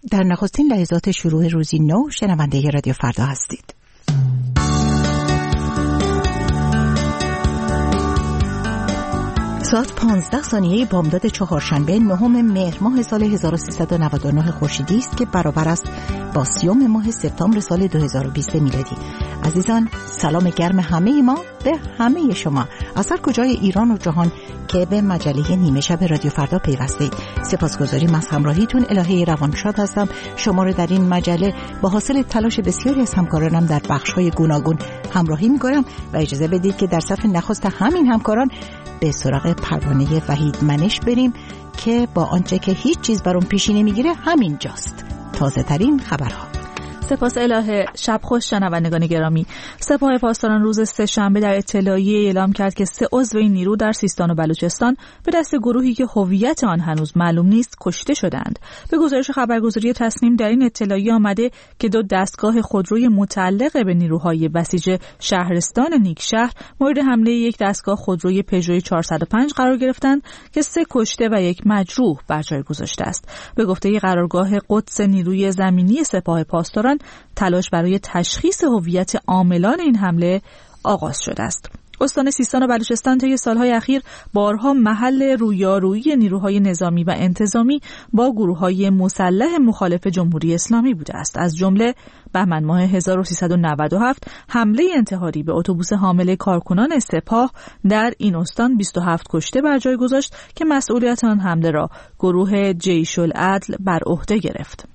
در نخستین لحظات شروع روزی نو شنونده رادیو فردا هستید. ساعت 15 ثانیه بامداد چهارشنبه 9 مهر ماه سال 1399 خورشیدی است که برابر است با 30 ماه سپتامبر سال 2020 میلادی. عزیزان، سلام گرم همه ما به همه شما از هر کجای ایران و جهان که به مجله نیمه شب رادیو فردا پیوستید. سپاسگزاریم از همراهیتون. الهه روانشاد هستم. شما رو در این مجله با حاصل تلاش بسیاری از همکارانم در بخش‌های گوناگون همراهی می‌کنم و اجازه بدید که در صف نخست همین همکاران به سراغ پروانه وحید منش بریم که با آنچه که هیچ چیز بر اون پیشی نمیگیره همین جاست. تازه ترین خبرها. سپاس الهه. شب خوش شنوندگان گرامی. سپاه پاسداران روز سه‌شنبه در اطلاعیه اعلام کرد که 3 عضو این نیرو در سیستان و بلوچستان به دست گروهی که هویت آن هنوز معلوم نیست کشته شدند. به گزارش خبرگزاری تصنیم در این اطلاعیه آمده که 2 دستگاه خودروی متعلق به نیروهای بسیج شهرستان نیکشهر مورد حمله یک دستگاه خودروی پژو 405 قرار گرفتند که 3 کشته و 1 مجروح بر جای گذاشته است. به گفته قرارگاه قدس نیروی زمینی سپاه پاسداران تلاش برای تشخیص هویت عاملان این حمله آغاز شده است. استان سیستان و بلوچستان طی سالهای اخیر بارها محل رویارویی نیروهای نظامی و انتظامی با گروه‌های مسلح مخالف جمهوری اسلامی بوده است. از جمله بهمن ماه 1397 حمله انتحاری به اتوبوس حامل کارکنان سپاه در این استان 27 کشته بر جای گذاشت که مسئولیت آن حمله را گروه جیش العدل بر عهده گرفت.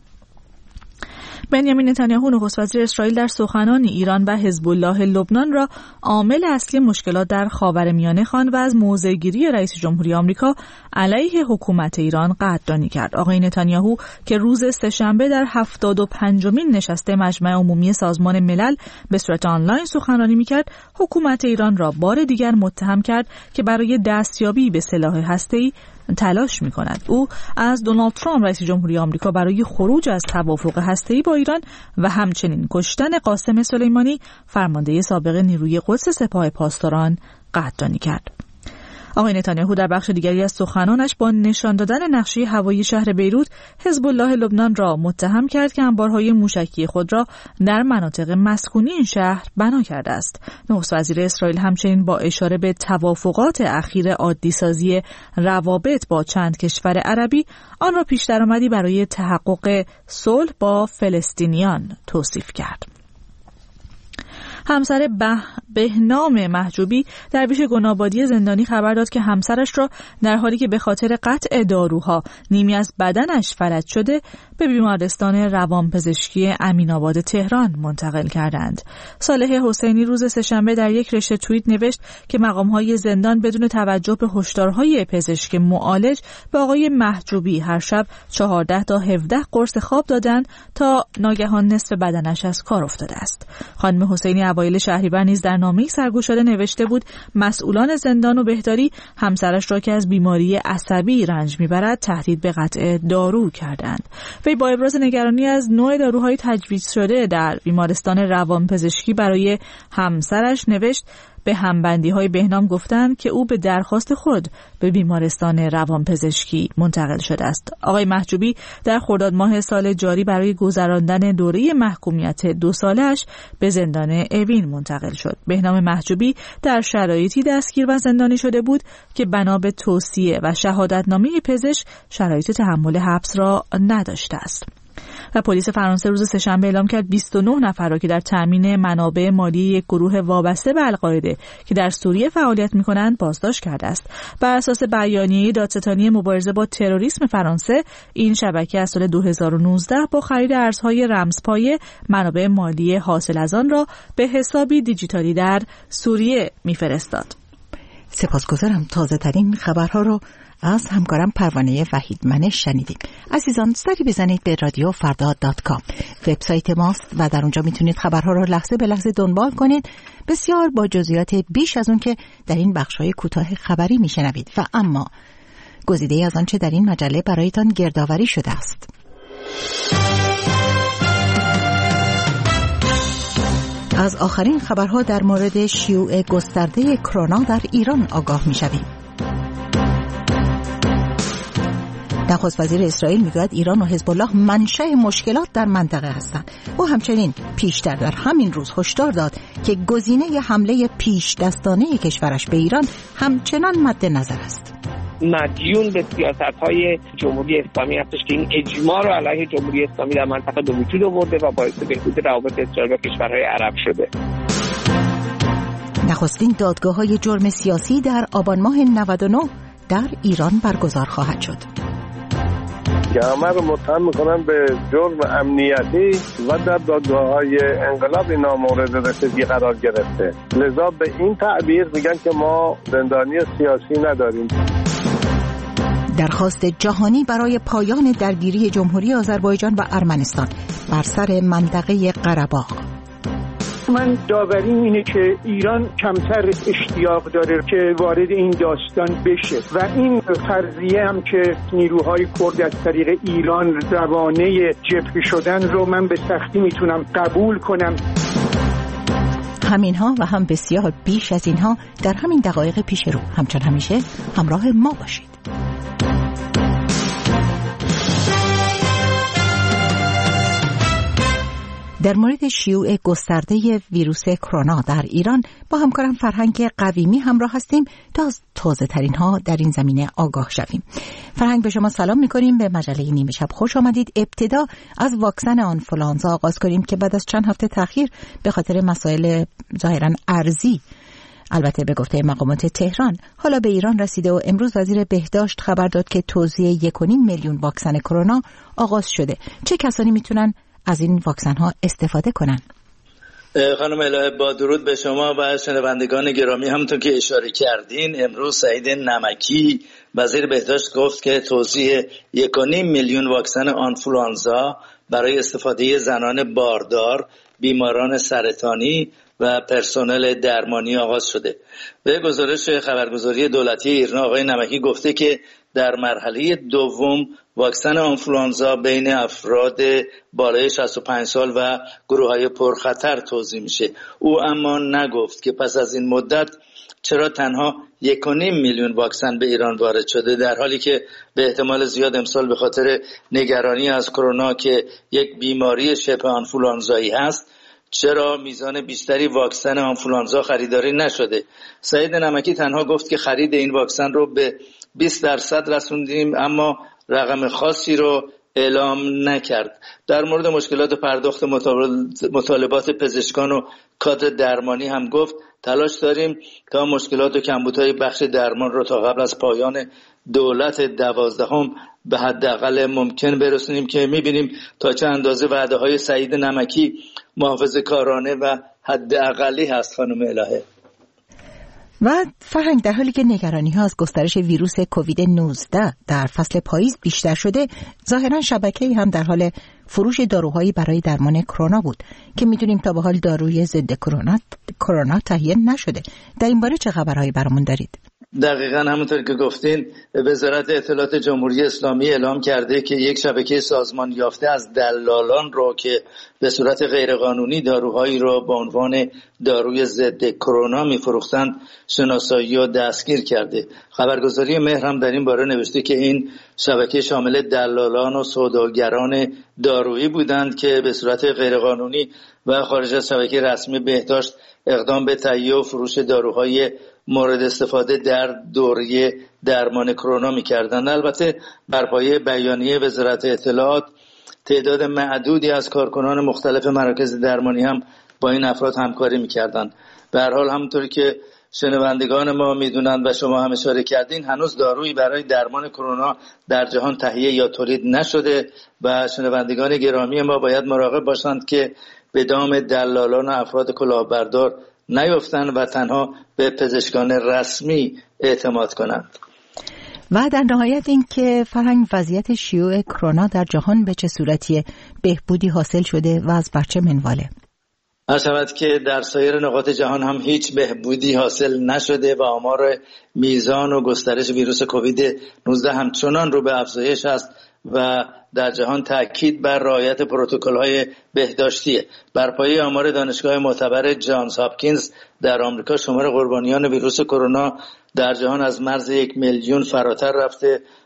بنیامین نتانیاهو نخست وزیر اسرائیل در سخنان ایران و حزب الله لبنان را عامل اصلی مشکلات در خاورمیانه خواند و از موضع‌گیری رئیس جمهوری آمریکا علیه حکومت ایران قدردانی کرد. آقای نتانیاهو که روز سه‌شنبه در 75مین نشست مجمع عمومی سازمان ملل به صورت آنلاین سخنرانی می‌کرد، حکومت ایران را بار دیگر متهم کرد که برای دستیابی به سلاح هسته‌ای تلاش می‌کند. او از دونالد ترامپ رئیس جمهوری آمریکا برای خروج از توافق هسته‌ای با ایران و همچنین کشتن قاسم سلیمانی فرمانده سابق نیروی قدس سپاه پاسداران قدردانی کرد. آقای نتانیاهو در بخش دیگری از سخنانش با نشان دادن نقشه هوایی شهر بیروت حزب الله لبنان را متهم کرد که انبارهای موشکی خود را در مناطق مسکونی این شهر بنا کرده است. نخست وزیر اسرائیل همچنین با اشاره به توافقات اخیر عادی‌سازی روابط با چند کشور عربی آن را پیش‌درآمدی برای تحقق صلح با فلسطینیان توصیف کرد. همسر بهنام محجوبی درویش گنابادی زندانی خبر داد که همسرش را در حالی که به خاطر قطع داروها نیمی از بدنش فلج شده به بیمارستان روانپزشکی امین‌آباد تهران منتقل کردند. صالح حسینی روز سه‌شنبه در یک رشته توییت نوشت که مقام‌های زندان بدون توجه به هشدارهای پزشک معالج به آقای محجوبی هر شب 14 تا 17 قرص خواب دادند تا ناگهان نصف بدنش از کار افتاده است. خانم حسینی اوایل شهریور نیز در نامه‌ای سرگوشاده نوشته بود مسئولان زندان و بهداری همسرش را که از بیماری عصبی رنج می‌برد تهدید به قطع دارو کردند. وی با ابراز نگرانی از نوع داروهای تجویز شده در بیمارستان روانپزشکی برای همسرش نوشت به همبندی‌های بهنام گفتند که او به درخواست خود به بیمارستان روانپزشکی منتقل شده است. آقای محجوبی در خرداد ماه سال جاری برای گذراندن دوره محکومیت 2 ساله‌اش به زندان اوین منتقل شد. بهنام محجوبی در شرایطی دستگیر و زندانی شده بود که بنا به توصیه و شهادتنامه پزشک شرایط تحمل حبس را نداشته است. و پلیس فرانسه روز سه‌شنبه اعلام کرد 29 نفر را که در تامین منابع مالی یک گروه وابسته به القاعده که در سوریه فعالیت می‌کنند بازداشت کرده است. بر اساس بیانیه دادستانی مبارزه با تروریسم فرانسه، این شبکه از سال 2019 با خرید ارزهای رمزپایه منابع مالی حاصل از آن را به حسابی دیجیتالی در سوریه می‌فرستاد. سپاسگزارم. تازه ترین خبرها رو از همکارم پروانه وحید منش شنیدیم. عزیزان سری بزنید به radioffarda.com، وبسایت ماست و در اونجا میتونید خبرها رو لحظه به لحظه دنبال کنید، بسیار با جزئیات بیش از اون که در این بخش‌های کوتاه خبری میشنوید و اما گزیده از آنچه در این مجله برایتان گردآوری شده است. از آخرین خبرها در مورد شیوع گسترده کرونا در ایران آگاه میشویم. نخست وزیر اسرائیل میگوید ایران و حزب الله منشأ مشکلات در منطقه هستند. او همچنین پیشتر در همین روز هشدار داد که گزینه حمله پیش دستانه کشورش به ایران همچنان مد نظر است. مدیون به سیاست‌های جمهوری اسلامی هستش که این اجماع رو علیه جمهوری اسلامی در منطقه به وجود آورده و باعث بهبود روابط اسرائیل و کشورهای عرب شده. نخستین دادگاه‌های جرم سیاسی در آبان ماه 99 در ایران برگزار خواهد شد. که همه رو متهم میکنن به جرم امنیتی و در دادگاه‌های انقلاب اینا مورد رسیدگی قرار گرفته. لذا به این تعبیر میگن که ما زندانی سیاسی نداریم. درخواست جهانی برای پایان درگیری جمهوری آذربایجان و ارمنستان بر سر منطقه قره‌باغ. من داوریم اینه که ایران کمتر اشتیاق داره که وارد این داستان بشه و این فرضیه هم که نیروهای کرد از طریق ایران روانه جبهه شدن رو من به سختی میتونم قبول کنم. همینها و هم بسیار بیش از اینها در همین دقایق پیش رو. همچون همیشه همراه ما باشید. در مورد شیوع گسترده ویروس کرونا در ایران با همکارم فرهنگ قویمی همراه هستیم تا از تازه ترین ها در این زمینه آگاه شویم. فرهنگ، به شما سلام می‌کنیم، به مجله نیمه شب خوش آمدید. ابتدا از واکسن آنفولانزا آغاز کنیم که بعد از چند هفته تأخیر به خاطر مسائل ظاهراً ارزی، البته به گفته مقامات تهران، حالا به ایران رسیده و امروز وزیر بهداشت خبر داد که توزیع 1.5 میلیون واکسن کرونا آغاز شده. چه کسانی میتونن از این واکسن ها استفاده کنن؟ خانم الهه، با درود به شما و شنوندگان گرامی. همونطور که اشاره کردین، امروز سعید نمکی وزیر بهداشت گفت که توزیع 1.5 میلیون واکسن آنفولانزا برای استفاده زنان باردار، بیماران سرطانی و پرسنل درمانی آغاز شده. به گزارش خبرگزاری دولتی ایرنا، آقای نمکی گفته که در مرحله دوم واکسن آنفولانزا بین افراد بالای 65 سال و گروه‌های پرخطر توزیع میشه. او اما نگفت که پس از این مدت چرا تنها 1.5 میلیون واکسن به ایران وارد شده، در حالی که به احتمال زیاد امسال به خاطر نگرانی از کرونا که یک بیماری شبه آنفولانزایی هست، چرا میزان بیشتری واکسن آنفولانزا خریداری نشده. سعید نمکی تنها گفت که خرید این واکسن رو به 20% رسوندیم، اما رقم خاصی رو اعلام نکرد. در مورد مشکلات پرداخت مطالبات پزشکان و کادر درمانی هم گفت تلاش داریم تا مشکلات و کمبودهای بخش درمان رو تا قبل از پایان دولت 12 به حداقل ممکن برسونیم، که میبینیم تا چه اندازه وعده‌های سعید نمکی محافظه‌کارانه و حداقلی هست. خانم الهه و فرهنگ، در حالی که نگرانی ها از گسترش ویروس کووید 19 در فصل پاییز بیشتر شده، ظاهرا شبکه‌ای هم در حال فروش داروهایی برای درمان کرونا بود که میدونیم تا به حال داروی ضد کرونا تهیه نشده. در این باره چه خبرهایی برامون دارید؟ دقیقاً همونطور که گفتین، وزارت اطلاعات جمهوری اسلامی اعلام کرده که یک شبکه سازمان یافته از دلالان رو که به صورت غیرقانونی داروهایی رو با عنوان داروی ضد کرونا می‌فروختند شناسایی و دستگیر کرده. خبرگزاری مهر هم در این باره نوشته که این شبکه شامل دلالان و سوداگران دارویی بودند که به صورت غیرقانونی و خارج از شبکه رسمی بهداشت اقدام به تهیه و فروش داروهای مورد استفاده در دوره درمان کرونا می‌کردند. البته بر پایه بیانیه وزارت اطلاعات، تعداد معدودی از کارکنان مختلف مراکز درمانی هم با این افراد همکاری می‌کردند. به هر حال همونطوری که شنوندگان ما می‌دونند و شما هم اشاره کردین، هنوز دارویی برای درمان کرونا در جهان تهیه یا تولید نشده و شنوندگان گرامی ما باید مراقب باشند که به دام دلالان و افراد کلاهبردار نیفتند و تنها به پزشکان رسمی اعتماد کنند. و در نهایت این که فرهنگ، وضعیت شیوع کرونا در جهان به چه صورتی بهبودی حاصل شده و از بر چه منواله؟ شود که در سایر نقاط جهان هم هیچ بهبودی حاصل نشده و آمار میزان و گسترش ویروس کووید 19 همچنان رو به افزایش است و در جهان تاکید بر رعایت پروتکل‌های بهداشتیه. بر پایه آمار دانشگاه معتبر جانز هاپکینز در آمریکا، شمار قربانیان ویروس کرونا در جهان از مرز 1 میلیون فراتر رفته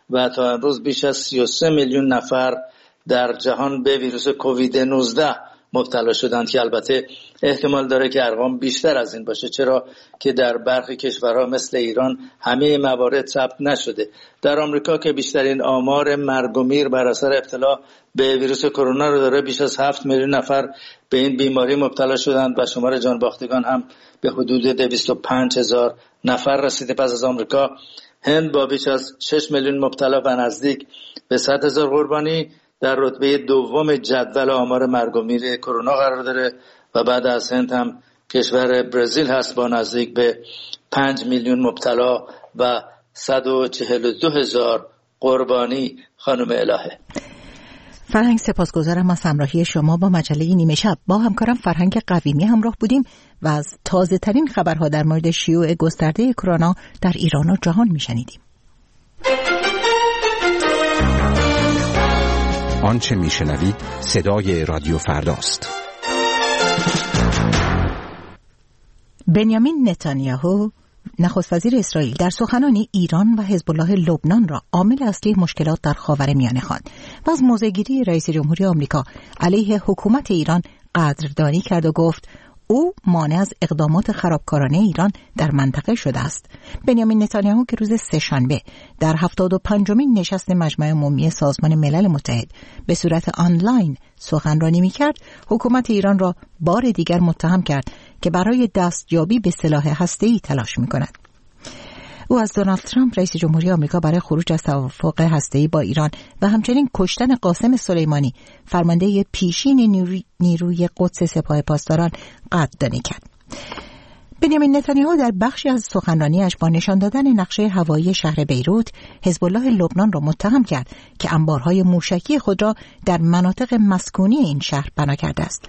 و تا امروز بیش از 33 میلیون نفر در جهان به ویروس کووید 19 مبتلا شدند که البته احتمال داره که ارقام بیشتر از این باشه، چرا که در برخی کشورها مثل ایران همه موارد ثبت نشده. در آمریکا که بیشترین آمار مرگ و میر بر اثر ابتلا به ویروس کرونا رو داره، بیش از 7 میلیون نفر به این بیماری مبتلا شدند و شمار جان باختگان هم به حدود 205,000 نفر رسیده. پس از آمریکا، هند با بیش از 6 میلیون مبتلا و نزدیک به 100,000 قربانی در رتبه دوم جدول آمار مرگ و میر کرونا قرار داره و بعد از هند هم کشور برزیل هست با نزدیک به 5 میلیون مبتلا و 142,000 قربانی. خانم الهه فرهنگ، سپاسگزارم از همراهی شما با مجله نیمه شب. با همکارم فرهنگ قویمی همراه بودیم و از تازه ترین خبرها در مورد شیوع گسترده کرونا در ایران و جهان میشنیدیم. آنچه میشنوید صدای رادیو فرداست. بنیامین نتانیاهو نخست وزیر اسرائیل در سخنانی ایران و حزب الله لبنان را عامل اصلی مشکلات در خاورمیانه خواند و از موضع‌گیری رئیس جمهوری آمریکا علیه حکومت ایران قدردانی کرد و گفت او مانع از اقدامات خرابکارانه ایران در منطقه شده است. بنیامین نتانیاهو که روز سه‌شنبه در 75مین نشست مجمع عمومی سازمان ملل متحد به صورت آنلاین سخنرانی می‌کرد، حکومت ایران را بار دیگر متهم کرد که برای دستیابی به سلاح هسته‌ای تلاش می‌کند. او از دونالد ترامپ رئیس جمهوری آمریکا برای خروج از توافق هسته‌ای با ایران و همچنین کشتن قاسم سلیمانی فرمانده پیشین نیروی قدس سپاه پاسداران قدردانی کرد. بنیامین نتانیاهو در بخشی از سخنرانیش با نشان دادن نقشه هوایی شهر بیروت، حزب الله لبنان را متهم کرد که انبارهای موشکی خود را در مناطق مسکونی این شهر بنا کرده است.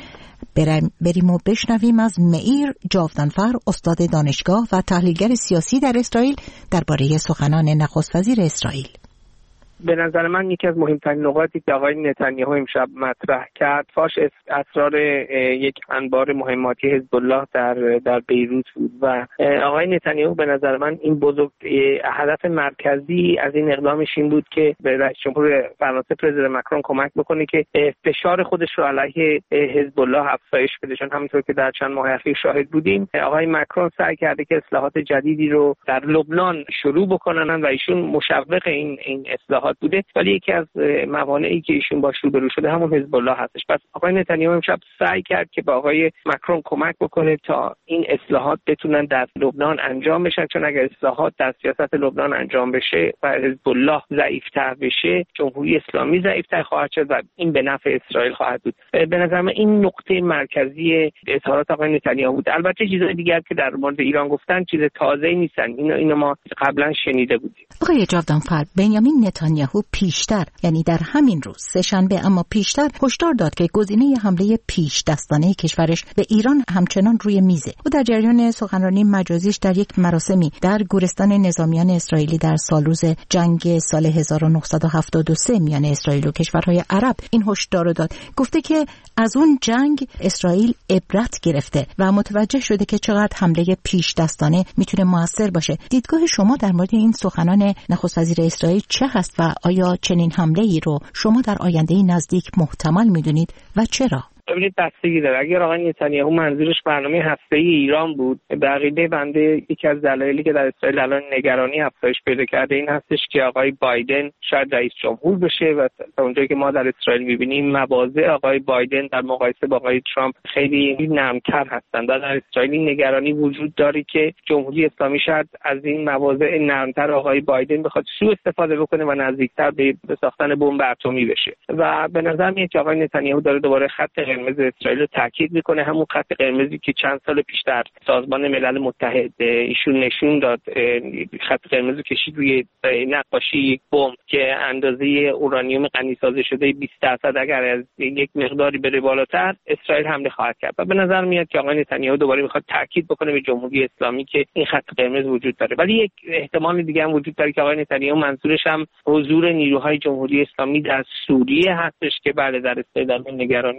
بریم و بشنویم از معیر جاودانفر، استاد دانشگاه و تحلیلگر سیاسی در اسرائیل، درباره سخنان نخست وزیر اسرائیل. به نظر من یکی از مهمترین نقاطی که آقای نتانیاهو امشب مطرح کرد فاش اسرار یک انبار مهماتی حزب الله در بیروت بود و آقای نتانیاهو به نظر من این بزرگ هدف مرکزی از این اقدامش این بود که به رئیس جمهور فرانسه پرزیدنت ماکرون کمک بکنه که فشار خودش رو علیه حزب الله افزایش بده، چون همونطور که در چند ماه اخیر شاهد بودیم آقای ماکرون سعی کرده که اصلاحات جدیدی رو در لبنان شروع بکنن و ایشون مشوق این اصلاحات بوده، ولی یکی از موانعی که ایشون باش روبرو شده همون حزب الله هستش. پس آقای نتانیاهو امشب سعی کرد که با آقای ماکرون کمک بکنه تا این اصلاحات بتونن در لبنان انجام بشن، چون اگر اصلاحات در سیاست لبنان انجام بشه و حزب الله ضعیف‌تر بشه، جمهوری اسلامی ضعیف‌تر خواهد شد و این به نفع اسرائیل خواهد بود. به نظر من این نقطه مرکزی اظهارات آقای نتانیاهو بود. البته چیزهای دیگر که در مورد ایران گفتن چیز تازه‌ای نیستن، اینو ما قبلا شنیده بودیم. آقای جاودانفر، بنیامین نتانیاهو پیشتر، یعنی در همین روز سه‌شنبه اما پیشتر، هشدار داد که گزینه حمله پیش دستانه کشورش به ایران همچنان روی میزه. او در جریان سخنرانی مجازیش در یک مراسمی در گورستان نظامیان اسرائیلی در سالروز جنگ سال 1973 میان اسرائیل و کشورهای عرب این هشدار داد. گفته که از اون جنگ اسرائیل عبرت گرفته و متوجه شده که چقدر حمله پیش دستانه میتونه موثر باشه. دیدگاه شما در مورد این سخنان نخست وزیر اسرائیل چه هست و آیا چنین حمله‌ای رو شما در آینده نزدیک محتمل می‌دونید و چرا؟ ببینید بستگی داره. اگر آقای نتانیاهو منظورش برنامه هسته‌ای ایران بود، به عقیده بنده یکی از دلایلی که در اسرائیل الان نگرانی افزایش پیدا کرده این هستش که آقای بایدن شاید رئیس جمهور بشه و تا اونجایی که ما در اسرائیل می‌بینیم مواضع آقای بایدن در مقایسه با آقای ترامپ خیلی نرم‌تر هستند. در اسرائیل این نگرانی وجود داره که جمهوری اسلامی شاید از این مواضع نرم‌تر آقای بایدن بخواد سوء استفاده بکنه و نزدیکتر به ساختن بمب اتمی بشه. و به نظر میاد که آقای نتانیاهو داره دوباره خط قرمز اسرائیل رو تاکید میکنه، همون خط قرمزی که چند سال پیش در سازمان ملل متحد ایشون نشون داد. خط قرمز کشید روی نقاشی یک بمب که اندازه اورانیوم غنی‌سازی شده 20% اگر از یک مقداری بره بالاتر اسرائیل حمله خواهد کرد. و به نظر میاد که آقای نتانیاهو دوباره میخواد تاکید بکنه به جمهوری اسلامی که این خط قرمز وجود داره. ولی یک احتمال دیگه هم وجود داره که آقای نتانیاهو منظورش هم حضور نیروهای جمهوری اسلامی در سوریه هستش که بله در اسرائیل نگرانی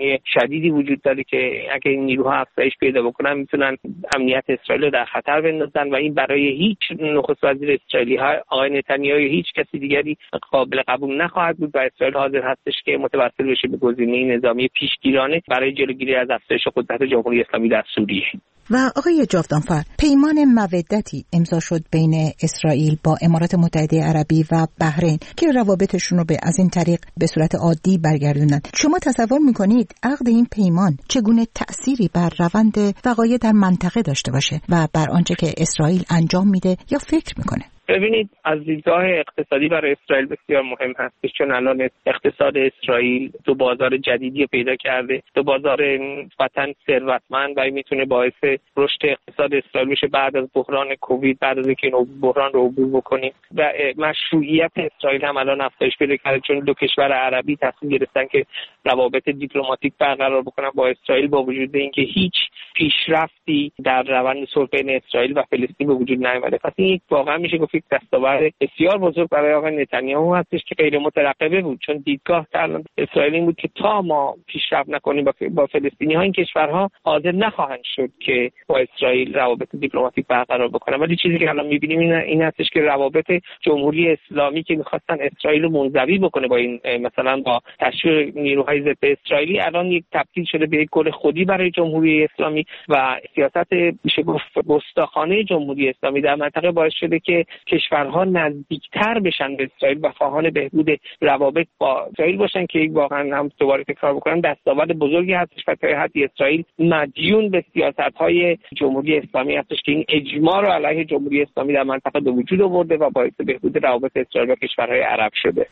شدیدی وجود داره که اگه این نیروها افزایش پیدا بکنن میتونن امنیت اسرائیل رو در خطر بندازن و این برای هیچ نخست وزیر اسرائیلی آقای نتانیاهو هیچ کسی دیگری قابل قبول نخواهد بود و اسرائیل حاضر هستش که متوسل بشه به گزینه نظامی پیشگیرانه برای جلوگیری از افزایش قدرت جمهوری اسلامی در سوریه. و آقای جاودانفر، پیمان مودتی امضا شد بین اسرائیل با امارات متحده عربی و بحرین که روابطشون رو از این طریق به صورت عادی برگردوندن. شما تصور میکنید عقد این پیمان چگونه تأثیری بر روند وقایع در منطقه داشته باشه و بر آنچه که اسرائیل انجام میده یا فکر میکنه؟ ببینید، از دیدگاه اقتصادی برای اسرائیل بسیار مهم هست، چون الان اقتصاد اسرائیل دو بازار جدیدی پیدا کرده، دو بازار نسبتاً ثروتمند و میتونه باعث رشد اقتصاد اسرائیل بشه بعد از بحران کووید، بعد از اینکه این بحران رو عبور بکنیم. و مشروعیت اسرائیل هم الان افزایش پیدا کرده، چون دو کشور عربی تصمیم گرفتن که روابط دیپلماتیک برقرار بکنن با اسرائیل، با وجود اینکه هیچ پیشرفتی در روند صلح بین اسرائیل و فلسطین به وجود نیامده. پس این واقعا میشه گفت یک دستاورد بسیار بزرگ برای آقای نتانیاهو هستش که غیر مترقبه بود، چون دیدگاه اسرائیل این بود که تا ما پیشرفت نکنیم با فلسطینی‌ها، این کشورها حاضر نخواهند شد که با اسرائیل روابط دیپلماتیک برقرار بکنن. ولی چیزی که الان می‌بینیم این هستش که روابط جمهوری اسلامی که می‌خواستن اسرائیل رو منزوی بکنه با این مثلا با تشویق نیروهای ضد اسرائیلی، الان یک تبدیل شده به یک گل خودی برای جمهوری اسلامی و سیاست میشه گفت گستاخانه جمهوری اسلامی در منطقه باعث شده که کشورها نزدیکتر بشن به اسرائیل و خواهان بهبود روابط با اسرائیل باشن، که واقعا هم دوباره تکرار بکنم دستاورد بزرگی هستش و تا حدی اسرائیل مدیون به سیاست‌های جمهوری اسلامی هستش که این اجماع رو علیه جمهوری اسلامی در منطقه به وجود آورده و باعث بهبود روابط اسرائیل و کشورهای عرب شده.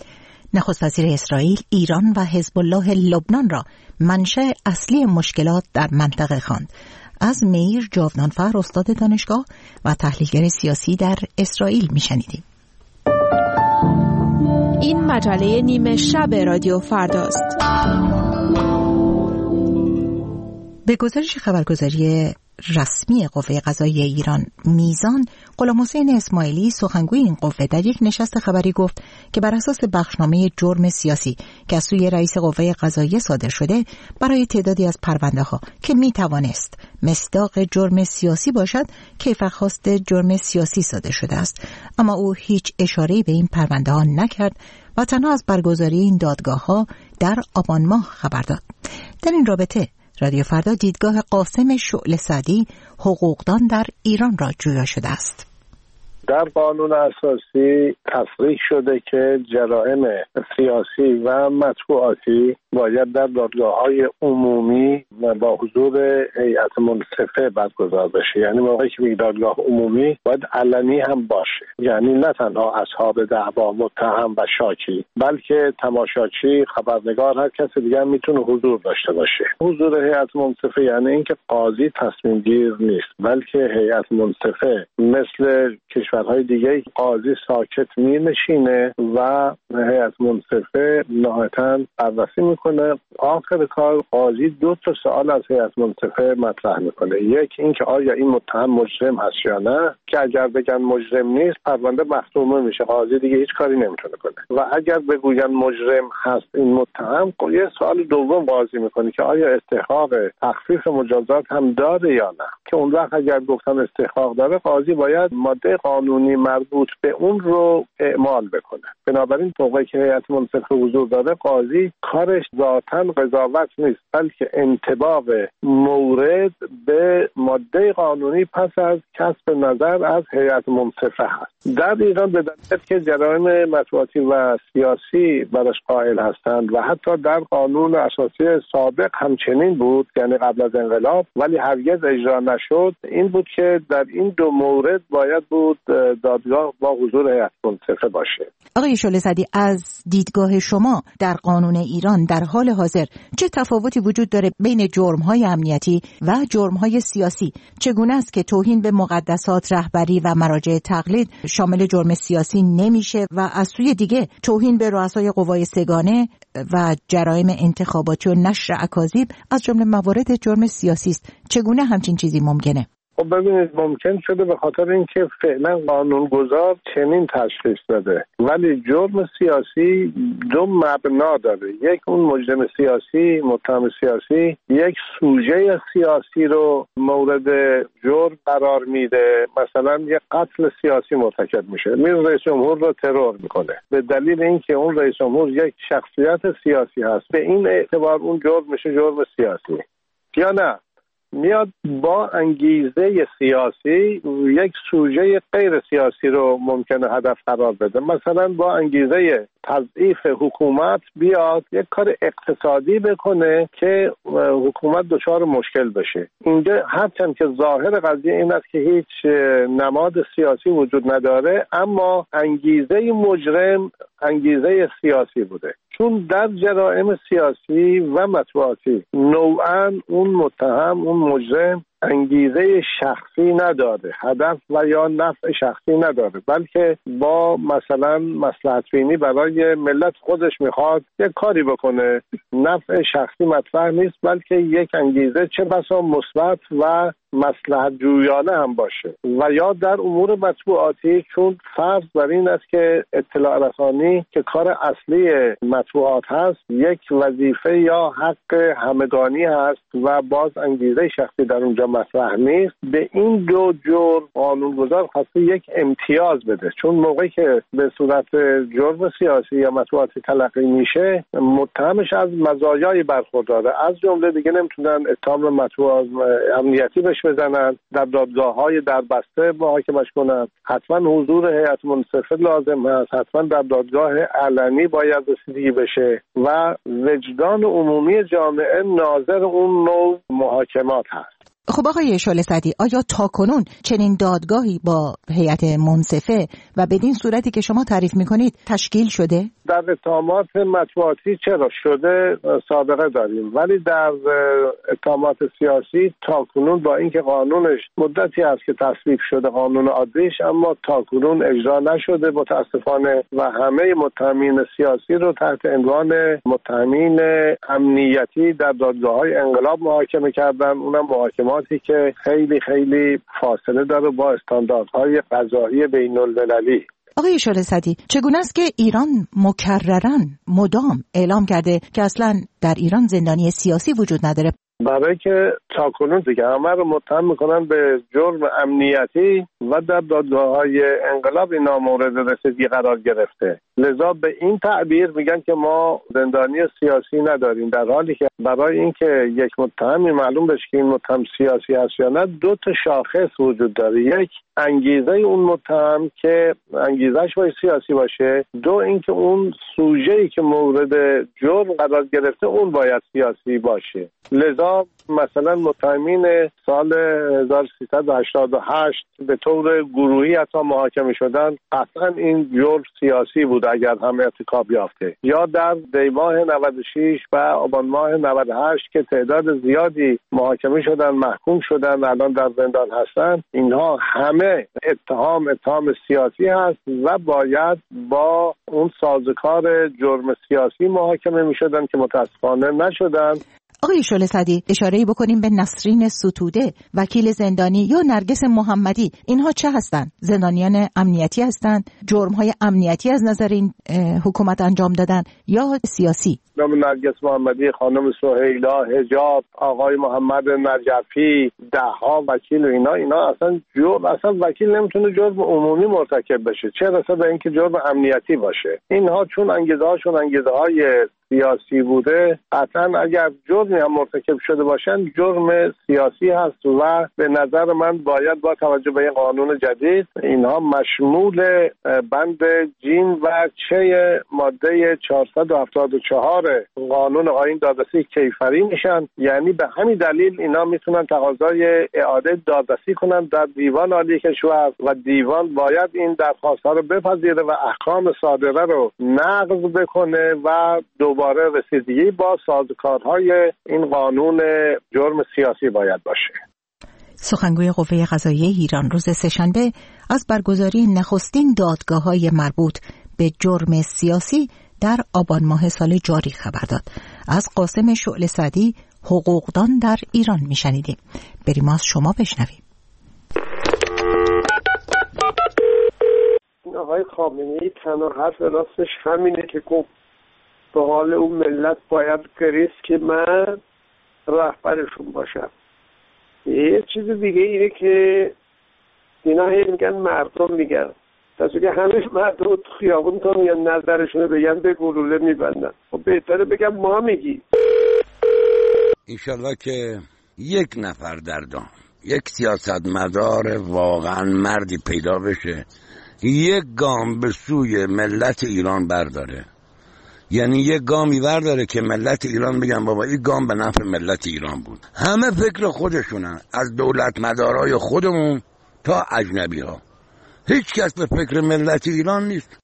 نخست وزیر اسرائیل ایران و حزب الله لبنان را منشأ اصلی مشکلات در منطقه خواند. از میر جاودانفر، استاد دانشگاه و تحلیلگر سیاسی در اسرائیل میشنیدیم. این مجله نیمه شب رادیو فرداست. به گزارش خبرگزاری رسمی قوه قضاییه ایران میزان، غلامحسین اسماعیلی سخنگوی این قوه در یک نشست خبری گفت که بر اساس بخشنامه جرم سیاسی که از سوی رئیس قوه قضاییه صادر شده، برای تعدادی از پرونده‌ها که میتوانست مصداق جرم سیاسی باشد، کیفرخواست جرم سیاسی صادر شده است. اما او هیچ اشاره‌ای به این پرونده‌ها نکرد و تنها از برگزاری این دادگاه‌ها در آبان ماه خبر داد. در این رابطه رادیو فردا دیدگاه قاسم شعله سعدی، حقوقدان در ایران را جویا شده است. در قانون اساسی تصریح شده که جرائم سیاسی و مطبوعاتی باید در دادگاه‌های عمومی و با حضور هیئت منصفه برگزار بشه. یعنی موقعی که میگه دادگاه عمومی باید علنی هم باشه، یعنی نه تنها اصحاب دعوا، متهم و شاکی، بلکه تماشاچی، خبرنگار، هر کس دیگه هم میتونه حضور داشته باشه. حضور هیئت منصفه یعنی اینکه قاضی تصمیم گیر نیست، بلکه هیئت منصفه مثل کشورهای دیگه قاضی ساکت می‌نشینه و هیئت منصفه نهایتاً بررسی میکنه. آخر کار قاضی 2 سوال از هیئت منصفه مطرح میکنه. یک، اینکه آیا این متهم مجرم هست یا نه، که اگر بگن مجرم نیست پرونده مختومه میشه، قاضی دیگه هیچ کاری نمیتونه کنه. و اگر بگوین مجرم هست این متهم، یه سوال دوم قاضی میکنه که آیا استحقاق تخفیف مجازات هم داره یا نه، که اون وقت اگر گفتن استحقاق داره، قاضی باید ماده قانونی مربوط به اون رو اعمال بکنه. بنابراین موقعی که هیئت منصفه حضور داره، قاضی کارش ذاتاً قضاوت نیست، بلکه انطباق مورد به ماده قانونی پس از کسب نظر از هیئت منصفه هست. در ایران به دلیل که جرایم مطبوعاتی و سیاسی برش قائل هستند و حتی در قانون اساسی سابق همچنین بود، یعنی قبل از انقلاب، ولی هرگز اجرا نشد، این بود که در این 2 مورد باید بود دادگاه با حضور هیئت منصفه باشه. آقای شعله سعدی، از دیدگاه شما در قانون ایران در حال حاضر چه تفاوتی وجود داره بین جرم‌های امنیتی و جرم‌های سیاسی؟ چگونه است که توهین به مقدسات، رهبری و مراجع تقلید شامل جرم سیاسی نمیشه و از سوی دیگه توهین به رؤسای قوای سگانه و جرایم انتخاباتی و نشر اکاذیب از جمله موارد جرم سیاسی است؟ چگونه همچین چیزی ممکنه؟ خب ببینید ممکن شده به خاطر اینکه فعلا قانونگذار چنین تشخیص داده، ولی جرم سیاسی دو مبنا داره. یک اون مجرم سیاسی، متهم سیاسی یک سوژه سیاسی رو مورد جرم قرار میده. مثلا یک قتل سیاسی مرتکب میشه، میره رئیس جمهور رو ترور میکنه به دلیل اینکه اون رئیس جمهور یک شخصیت سیاسی هست، به این اعتبار اون جرم میشه جرم سیاسی. یا نه میاد با انگیزه سیاسی یک سوژه غیر سیاسی رو ممکنه هدف قرار بده، مثلا با انگیزه تضعیف حکومت بیاد یک کار اقتصادی بکنه که حکومت دچار مشکل بشه. اینجا هرچند که ظاهر قضیه این است که هیچ نماد سیاسی وجود نداره، اما انگیزه مجرم انگیزه سیاسی بوده، چون در جرائم سیاسی و مطبوعاتی نوعاً اون متهم، اون مجرم انگیزه شخصی نداره، هدف و یا نفع شخصی نداره، بلکه با مثلا مصلحت بینی برای ملت خودش میخواد یک کاری بکنه. نفع شخصی مطرح نیست، بلکه یک انگیزه چه بسا مثبت و مصلحت جویانه هم باشه. و یا در امور مطبوعاتی، چون فرض بر این است که اطلاع رسانی که کار اصلی مطبوعات هست یک وظیفه یا حق همگانی هست و باز انگیزه شخصی در اونجا مطرح نیست، به این دو جرم قانونگذار خواسته یک امتیاز بده، چون موقعی که به صورت جرم سیاسی یا مطبوعاتی تلقی میشه متهمش از مزایای برخورداره، از جمله دیگه نمیتونن اتهام مطبوعات امنیتی بهش بزنن، در دادگاه‌های در بسته محاکمش کنن، حتما حضور هیئت منصفه لازم هست، حتما در دادگاه علنی باید رسیدگی بشه و وجدان عمومی جامعه ناظر اون نوع محاکمات هست. خب آقای شعله سعدی، آیا تاکنون چنین دادگاهی با هیئت منصفه و بدین صورتی که شما تعریف میکنید تشکیل شده؟ در اتهامات مطبوعاتی چرا شده سابقه داریم، ولی در اتهامات سیاسی تاکنون با اینکه قانونش مدتی است که تصویب شده، قانون عادیش، اما تاکنون اجرا نشده متاسفانه و همه متهمین سیاسی رو تحت عنوان متهمین امنیتی در دادگاه‌های انقلاب محاکمه کردن، اونم محاکماتی که خیلی خیلی فاصله داره با استانداردهای قضایی بین‌المللی. آقای شعله سعدی، چگونه است که ایران مکرراً مدام اعلام کرده که اصلاً در ایران زندانی سیاسی وجود نداره؟ برای که تاکنون دیگه همه رو متهم میکنن به جرم امنیتی و در دادگاه‌های انقلاب اینا مورد رسیدگی قرار گرفته، لذا به این تعبیر میگن که ما زندانی سیاسی نداریم، در حالی که برای اینکه یک متهمی معلوم بشه که این متهم سیاسی هست یا نه دو تا شاخص وجود داره. یک انگیزه اون متهم که انگیزش باید سیاسی باشه، دو اینکه اون سوژه‌ای که مورد جرم قرار گرفته اون باید سیاسی باشه. لذا مثلا متهمین سال 1388 به طور گروهی حتی محاکمه شدن، قطعا این جرم سیاسی بود اگر هم ارتکاب یافته. یا در دی ماه 96 و آبان ماه 98 که تعداد زیادی محاکمه شدن، محکوم شدن، الان در زندان هستن، اینها همه اتهام سیاسی هست و باید با اون سازوکار جرم سیاسی محاکمه می شدن که متاسفانه نشدن. آقای شعله سعدی، اشاره‌ای بکنیم به نسرین ستوده، وکیل زندانی، یا نرگس محمدی. اینها چه هستند؟ زندانیان امنیتی هستند؟ جرم‌های امنیتی از نظر این حکومت انجام دادن یا سیاسی؟ نرگس محمدی، خانم سهیلا حجاب، آقای محمد نجفی، دهها وکیل و اینا اصلا وکیل نمیتونه جرم عمومی مرتکب بشه، چه رسه به اینکه جرم امنیتی باشه. اینها چون انگیزه‌های سیاسی بوده، قطعا اگر جرمی هم مرتکب شده باشن جرم سیاسی هست و به نظر من باید با توجه به این قانون جدید اینها مشمول بند جیم و چه ماده 474 قانون آیین دادرسی کیفری میشن. یعنی به همین دلیل اینا میتونن تقاضای اعاده دادرسی کنن در دیوان عالی کشور و دیوان باید این درخواست‌ها رو بپذیره و احکام صادره رو نقض بکنه و دوباره رسیدگی با سازوکارهای این قانون جرم سیاسی باید باشه. سخنگوی قوه قضاییه ایران روز سه‌شنبه از برگزاری نخستین دادگاه‌های مربوط به جرم سیاسی در آبان ماه سال جاری خبر داد. از قاسم شعله سعدی، حقوقدان در ایران میشنیدیم. بریم از شما بشنویم. آقای خامنه‌ای تنها حرف راستش همینه که گفت به حال اون ملت باید گریست که من رهبرشون باشم. یه چیز دیگه اینه که اینا هی میگن مردم میگن، پس که همه مردم تو خیابون تا میان نظرشونو بگن به گلوله میبندن. خب بهتره بگم ما میگی. انشالله که یک نفر در دام، یک سیاستمدار واقعا مردی پیدا بشه، یک گام به سوی ملت ایران برداره. یعنی یک گامی برداره که ملت ایران بگن بابا این گام به نفع ملت ایران بود. همه فکر خودشونن، از دولت مدارای خودمون تا اجنبی ها. هیچ کس به فکر ملت ایران نیست.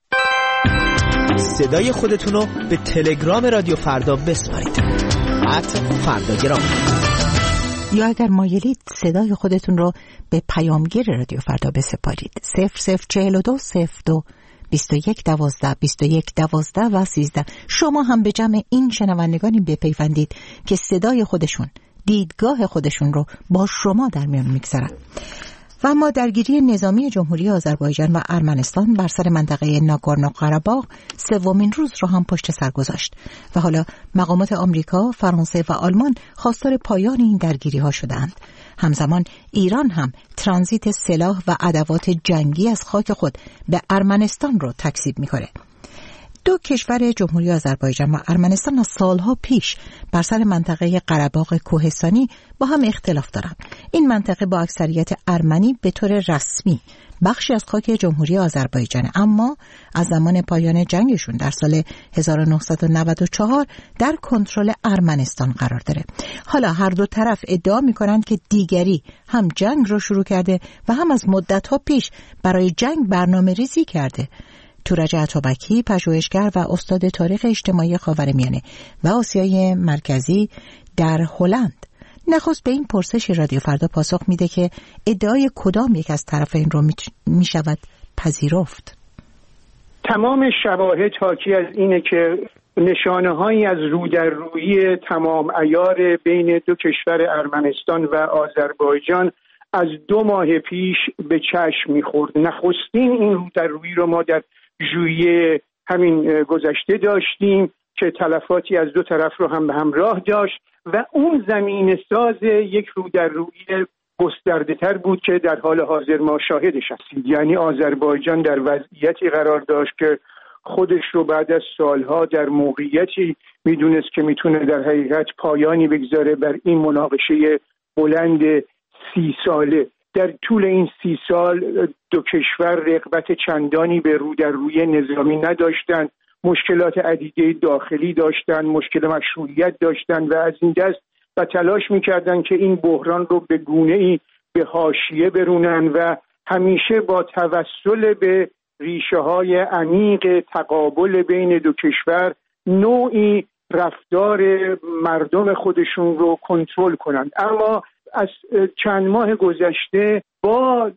صدای خودتونو به تلگرام رادیو فردا بسپارید. @فرداگرام. یا اگر مایلید صدای خودتون رو به پیامگیر رادیو فردا بسپارید. 0042 02 21 12 21 12 و 13. شما هم به جمع این شنوندگانی بپیوندید که صدای خودشون، دیدگاه خودشون رو با شما در میان میگذارن. و اما درگیری نظامی جمهوری آذربایجان و ارمنستان بر سر منطقه ناگورنو قره‌باغ سومین روز را هم پشت سر گذاشت و حالا مقامات آمریکا، فرانسه و آلمان خواستار پایان این درگیری ها شدند. همزمان ایران هم ترانزیت سلاح و ادوات جنگی از خاک خود به ارمنستان را تکذیب می‌کنه. دو کشور جمهوری آذربایجان و ارمنستان از سالها پیش بر سر منطقه قره‌باغ کوهستانی با هم اختلاف دارند. این منطقه با اکثریت ارمنی به طور رسمی بخشی از خاک جمهوری آذربایجان، اما از زمان پایان جنگشون در سال 1994 در کنترل ارمنستان قرار داره. حالا هر دو طرف ادعا می‌کنند که دیگری هم جنگ رو شروع کرده و هم از مدت‌ها پیش برای جنگ برنامه‌ریزی کرده. تورج عطابکی، پژوهشگر و استاد تاریخ اجتماعی خاورمیانه و آسیای مرکزی در هلند، نخست به این پرسش رادیو فردا پاسخ میده که ادعای کدام یک از طرفین رو میشود پذیرفت. تمام شواهد حاکی از اینه که نشانه‌هایی از رو در رویی تمام عیار بین دو کشور ارمنستان و آذربایجان از 2 ماه پیش به چشم میخورد. نخستین این رو در رویی رو ما در ژوئیه همین گذشته داشتیم که تلفاتی از دو طرف رو هم به همراه داشت و اون زمین ساز یک رو در رویی گسترده تر بود که در حال حاضر ما شاهدش هستیم. یعنی آذربایجان در وضعیتی قرار داشت که خودش رو بعد از سالها در موقعیتی میدونست که میتونه در حقیقت پایانی بگذاره بر این مناقشه بلند 30 ساله. در طول این 30 سال دو کشور رغبت چندانی به رو در روی نظامی نداشتند، مشکلات عدیده داخلی داشتند، مشکل مشروعیت داشتند و از این دست و تلاش میکردند که این بحران رو به گونه‌ای به حاشیه برونن و همیشه با توسل به ریشه‌های عمیق تقابل بین دو کشور نوعی رفتار مردم خودشون رو کنترل کنند. اما از چند ماه گذشته با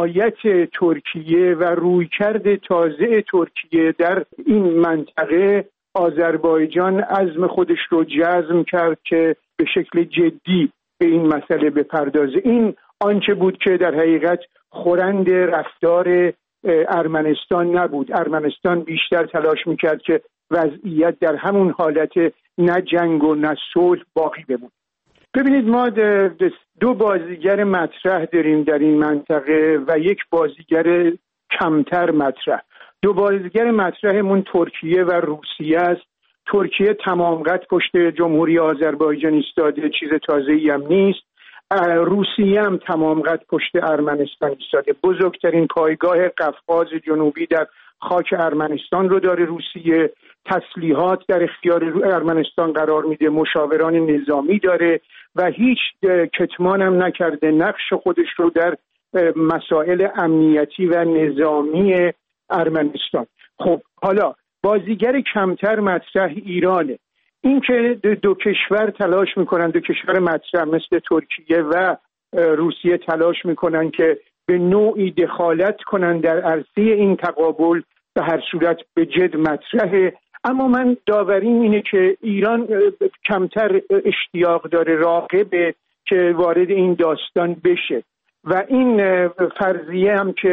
حمایت ترکیه و رویکرد تازه ترکیه در این منطقه، آذربایجان عزم خودش رو جزم کرد که به شکل جدی به این مسئله بپردازه. این آنچه بود که در حقیقت خورند رفتار ارمنستان نبود. ارمنستان بیشتر تلاش میکرد که وضعیت در همون حالت نه جنگ و نه صلح باقی بمونه. ببینید، ما 2 بازیگر مطرح داریم در این منطقه و یک بازیگر کمتر مطرح. 2 بازیگر مطرحمون ترکیه و روسیه است. ترکیه تمام قد پشت جمهوری آذربایجان ایستاده، چیز تازه‌ای هم نیست. روسیه هم تمام قد پشت ارمنستان ایستاده. بزرگترین پایگاه قفقاز جنوبی در خاک ارمنستان رو داره روسیه. تسلیحات در اختیار ارمنستان قرار میده، مشاوران نظامی داره و هیچ کتمان هم نکرده نقش خودش رو در مسائل امنیتی و نظامی ارمنستان. خب حالا بازیگر کمتر مطرح ایرانه. این که 2 کشور تلاش میکنن، 2 کشور مطرح مثل ترکیه و روسیه تلاش میکنن که به نوعی دخالت کنن در عرصه این تقابل، به هر صورت به جد مطرحه. اما من داوریم اینه که ایران کمتر اشتیاق داره، راغبه که وارد این داستان بشه و این فرضیه هم که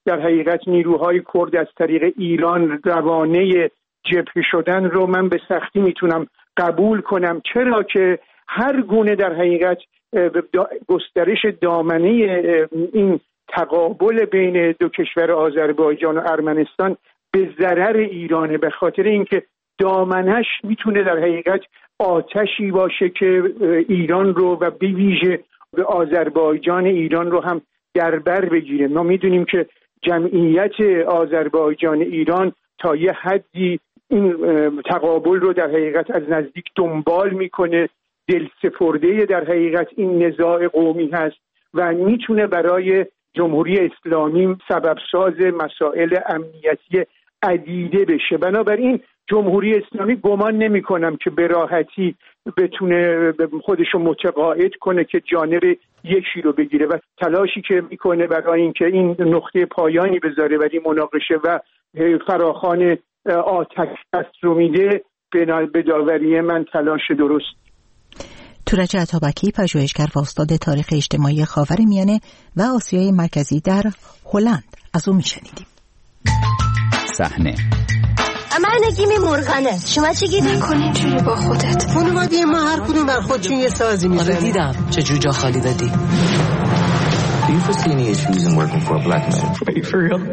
در حقیقت نیروهای کرد از طریق ایران روانه جبهه شدن رو من به سختی میتونم قبول کنم، چرا که هر گونه در حقیقت گسترش دامنه این تقابل بین دو کشور آذربایجان و ارمنستان به ضرر ایرانه، به خاطر اینکه دامنش میتونه در حقیقت آتشی باشه که ایران رو و به ویژه به آذربایجان ایران رو هم در بر بگیره. ما میدونیم که جمعیت آذربایجان ایران تا یه حدی این تقابل رو در حقیقت از نزدیک دنبال میکنه، دلسپرده در حقیقت این نزاع قومی هست و میتونه برای جمهوری اسلامی سبب ساز مسائل امنیتی عدیده بشه. بنابراین جمهوری اسلامی گمان نمی کنم که به راحتی بتونه خودشو متقاعد کنه که جانب یکی رو بگیره و تلاشی که میکنه برای اینکه این نقطه پایانی بذاره برای مناقشه و فراخوان آتش رو میده، به داوری من تلاش درست. تورج عطابکی، پژوهشگر و استاد تاریخ اجتماعی خاورمیانه و آسیای مرکزی در هلند، از او میشنیدیم. صحنه مرنگیم مرغنه، شما چی گیدی؟ نکن اینجوری با خودت. خانواده ما هر کدوم بر خودشون یه سازی میزنن. آره دیدم چه جوجا خالی دادی. Do you foresee any issues in working for a black man? Are you for real?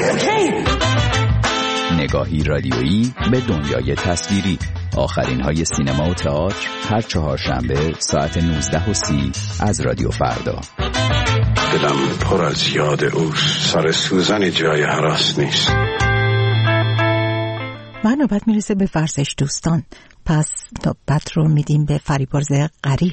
نگاهی رادیویی به دنیای تصویری. آخرین های سینما و تئاتر هر چهارشنبه ساعت 19:30 از رادیو فردا. دلم پر از یاد اوست، سر سوزن جای هراس نیست. و نوبت میرسه به ورزش دوستان. پس نوبت رو میدیم به فریبرز غریب.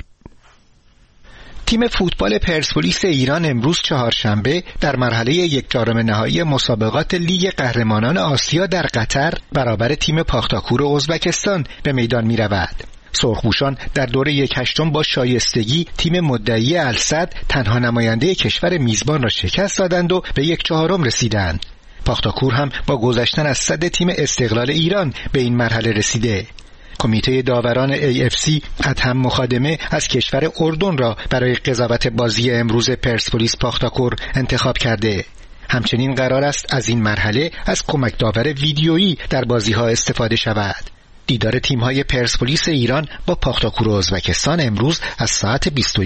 تیم فوتبال پرسپولیس ایران امروز چهارشنبه در مرحله 1/4 نهایی مسابقات لیگ قهرمانان آسیا در قطر برابر تیم پاختاکور ازبکستان به میدان می رود. سرخپوشان در دوره 1/8 با شایستگی تیم مدعی السد تنها نماینده کشور میزبان را شکست دادند و به 1/4 رسیدند. پاختاکور هم با گذشتن از صد تیم استقلال ایران به این مرحله رسیده. کمیته داوران AFC ادهم مخادمه از کشور اردن را برای قضاوت بازی امروز پرسپولیس پاختاکور انتخاب کرده. همچنین قرار است از این مرحله از کمک داور ویدیویی در بازی‌ها استفاده شود. دیدار تیم‌های پرسپولیس ایران با پاختاکور ازبکستان امروز از ساعت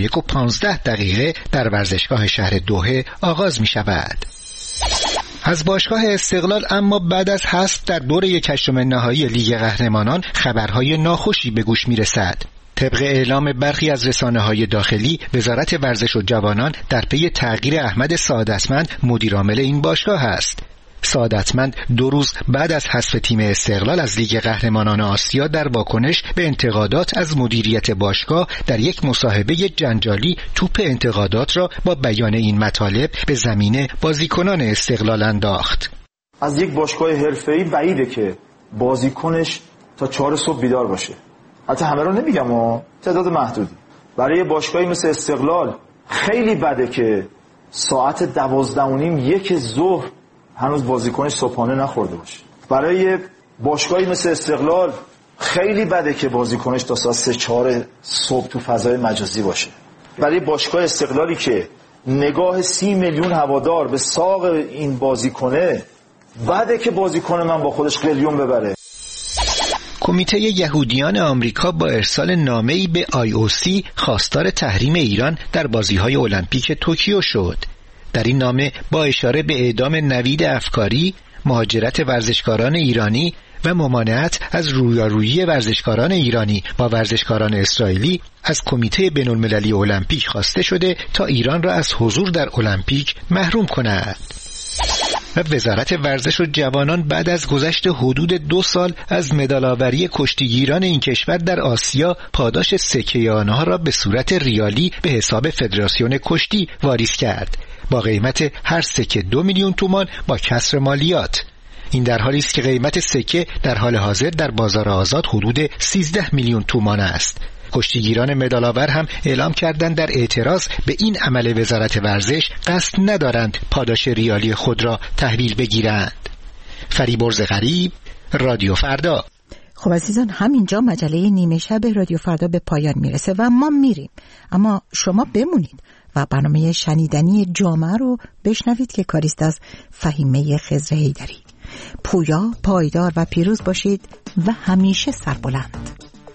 21:15 در ورزشگاه شهر دوحه آغاز می‌شود. از باشگاه استقلال اما بعد از حذف در دور 1/8 نهایی لیگ قهرمانان خبرهای ناخوشی به گوش میرسد. طبق اعلام برخی از رسانه‌های داخلی، وزارت ورزش و جوانان در پی تغییر احمد سعادتمند مدیرعامل این باشگاه است. سعادتمند 2 روز بعد از حذف تیم استقلال از لیگ قهرمانان آسیا در واکنش به انتقادات از مدیریت باشگاه در یک مصاحبه جنجالی توپ انتقادات را با بیان این مطالب به زمین بازیکنان استقلال انداخت. از یک باشگاه حرفه‌ای بعیده که بازیکنش تا 4 صبح بیدار باشه. حتی همه رو نمیگم، تعداد محدودی. برای باشگاهی مثل استقلال خیلی بده که ساعت 12:30 1 ظهر هنوز بازیکنش صبحانه نخورده باشه. برای باشگاهی مثل استقلال خیلی بده که بازیکنش تا ساعت 3-4 صبح تو فضای مجازی باشه. برای باشگاه استقلالی که نگاه 30 میلیون هوادار به ساق این بازیکنه، بده که بازیکن من با خودش قلیون ببره. کمیته یهودیان آمریکا با ارسال نامه‌ای به IOC خواستار تحریم ایران در بازی‌های المپیک توکیو شد. در این نامه با اشاره به اعدام نوید افکاری، مهاجرت ورزشکاران ایرانی و ممانعت از رویارویی ورزشکاران ایرانی با ورزشکاران اسرائیلی از کمیته بین‌المللی المپیک خواسته شده تا ایران را از حضور در المپیک محروم کند. و وزارت ورزش و جوانان بعد از گذشت حدود 2 سال از مدال‌آوری کشتیگیران این کشور در آسیا پاداش سکه آنها را به صورت ریالی به حساب فدراسیون کشتی واریز کرد، با قیمت هر سکه 2 میلیون تومان با کسر مالیات. این در حالی است که قیمت سکه در حال حاضر در بازار آزاد حدود 13 میلیون تومان است. کشتیگیران مدال‌آور هم اعلام کردند در اعتراض به این عمل وزارت ورزش قصد ندارند پاداش ریالی خود را تحویل بگیرند. فریبرز غریب، رادیو فردا. خب عزیزان، همینجا مجله نیمه شب رادیو فردا به پایان میرسه و ما میریم، اما شما بمونید و برنامه شنیدنی جامعه رو بشنوید که کاریست از فهیمه خضر حیدری. پویا، پایدار و پیروز باشید و همیشه سربلند.